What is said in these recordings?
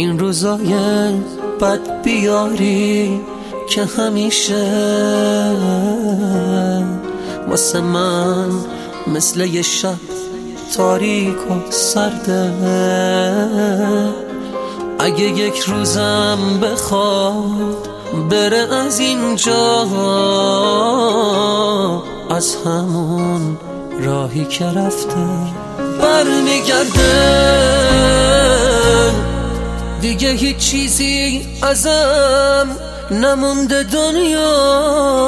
این روزای بد بیاری که همیشه واسه من مثل یه شب تاریک و سرده. اگه یک روزم بخواد بره از اینجا، از همون راهی که رفته برمیگرده. دیگه هیچ چیزی ازم نمونده دنیا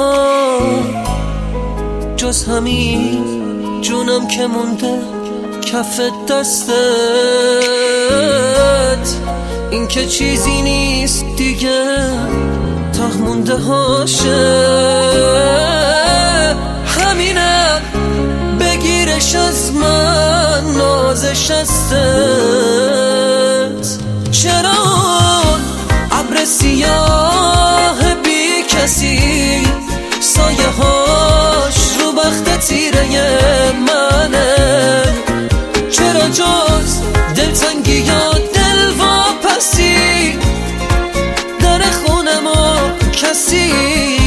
جز همین جونم که مونده کف دستت. این که چیزی نیست دیگه ته مونده هاشه. همینم بگیرش از من نازش هستت. چرا ابر سیاه بی کسی سایه هاش رو بخت تیره منه؟ چرا جز دلتنگی یا دل واپسی در خونمو کسی